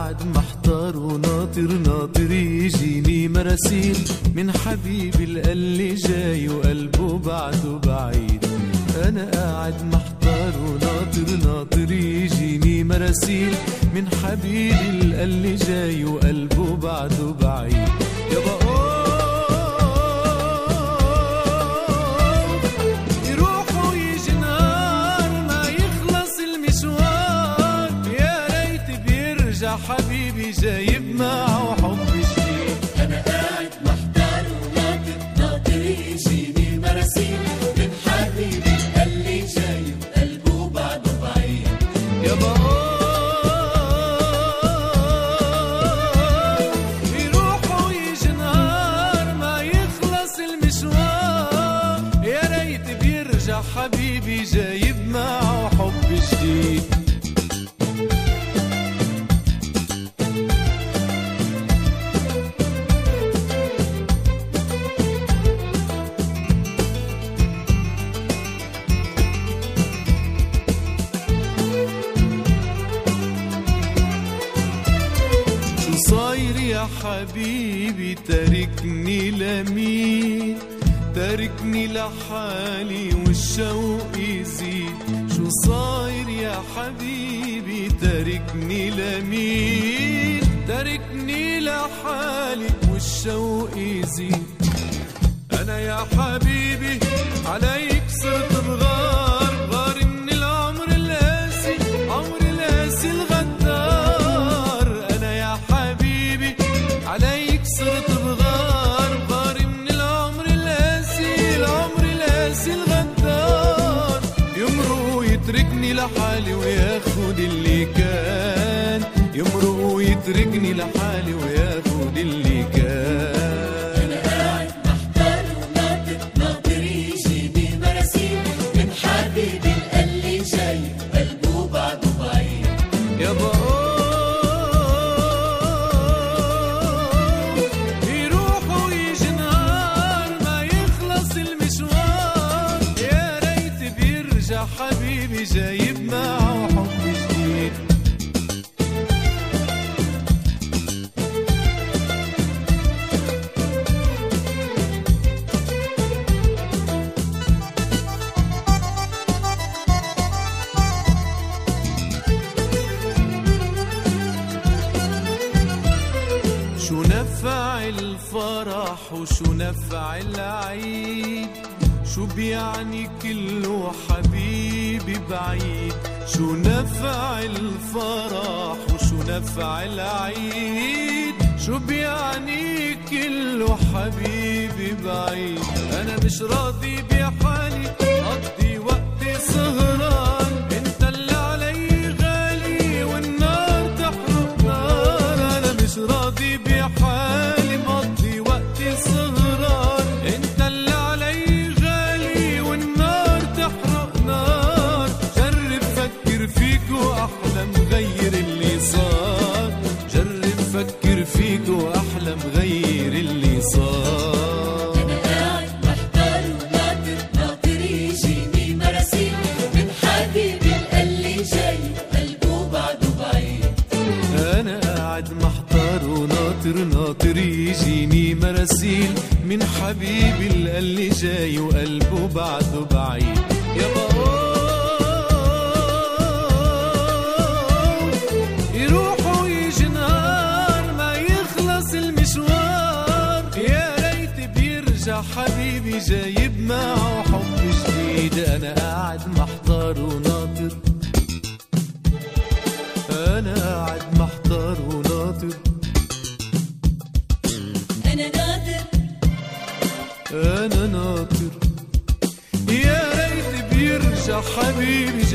قاعد محتار وناطر ناطر يجيني مراسيل من حبيبي اللي جاي وقلبه بعده بعيد. أنا قاعد محتار وناطر ناطر يجيني مراسيل من حبيبي اللي جاي وقلبه بعده بعيد. يابا يروح ويجي نهار ما يخلص المشوار، يا ريت بيرجع حبيبي جايب معه حب جديد. أنا قاعد محتار وناطر ناطر يجيني مراسيل من حبيبي اللي جاي وقلبه بعده بعيد. يابا يروح ويجي نهار ما يخلص المشوار، يا ريت بيرجع حبيبي جايب معه حب جديد. صاير يا حبيبي تاركني لمين، تاركني لحالي والشوق يزيد. شو صاير يا حبيبي تاركني لمين، تاركني لحالي والشوق يزيد. أنا يا حبيبي عليك صرت بغار، غار من العمر القاسي عمر القاسي الغدار. أنا يا حبيبي عليك صرت بغار، غار من العمر القاسي العمر القاسي الغدار. يمرق ويتركني لحالي وياخد اللي كان، يمرق ويتركني لحالي وياخد اللي كان. أنا قاعد محتار وناطر ناطر يجيني مراسيل من حبيبي اللي جاي قلبه بعده بعيد. يابا يروح ويجي نهار ما يخلص المشوار، يا ريت بيرجع حبيبي جايب معه حب جديد. شو نفع الفرح وشو نفع العيد، شو بيعني كله حبيبي بعيد. شو نفع الفرح وشو نفع العيد، شو بيعني كله حبيبي بعيد. أنا مش راضي بحالي أقضي وقتي سهران، انت اللي علي غالي والنار تحرق نار. أنا مش راضي بحالي مقضي وقتي سهران، انت اللي علي غالي والنار تحرق نار. جرب فكر فيك واحلم غير اللي صار، جرب فكر فيك واحلم غير اللي صار. أنا قاعد محتار وناطر ناطر يجيني مراسيل من حبيبي اللي جاي قلبه بعده بعيد. أنا قاعد محتار وناطر ناطر يجيني مراسيل من حبيبي اللي جاي وقلبه بعده بعيد. يابا يروح ويجي نهار ما يخلص المشوار، يا ريت بيرجع حبيبي جايب معه حب جديد. أنا قاعد محتار وناطر، أنا قاعد محتار وناطر، أنا ناطر أنا ناطر، يا ريت بيرجع حبيبي